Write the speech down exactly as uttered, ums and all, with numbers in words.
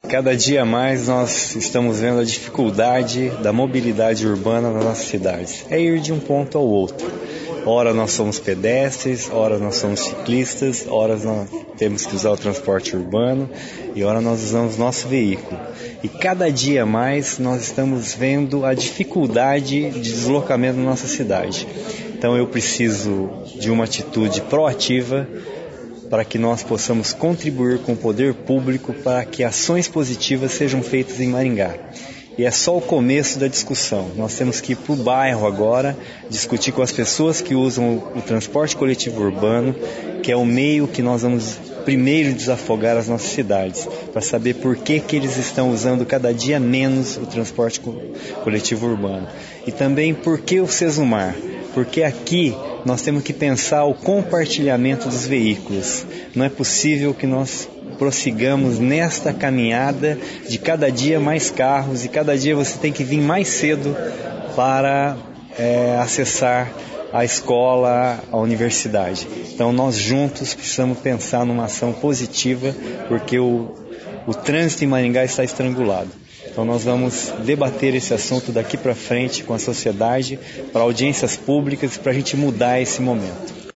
Cada dia mais nós estamos vendo a dificuldade da mobilidade urbana nas nossas cidades. É ir de um ponto ao outro. Ora nós somos pedestres, ora nós somos ciclistas, ora nós temos que usar o transporte urbano e ora nós usamos nosso veículo. E cada dia mais nós estamos vendo a dificuldade de deslocamento na nossa cidade. Então eu preciso de uma atitude proativa para que nós possamos contribuir com o poder público para que ações positivas sejam feitas em Maringá. E é só o começo da discussão. Nós temos que ir para o bairro agora, discutir com as pessoas que usam o transporte coletivo urbano, que é o meio que nós vamos primeiro desafogar as nossas cidades, para saber por que, que eles estão usando cada dia menos o transporte coletivo urbano. E também por que o Sesumar? Porque aqui nós temos que pensar o compartilhamento dos veículos. Não é possível que nós prossigamos nesta caminhada de cada dia mais carros e cada dia você tem que vir mais cedo para é, acessar a escola, a universidade. Então nós juntos precisamos pensar numa ação positiva porque o, o trânsito em Maringá está estrangulado. Então nós vamos debater esse assunto daqui para frente com a sociedade, para audiências públicas, para a gente mudar esse momento.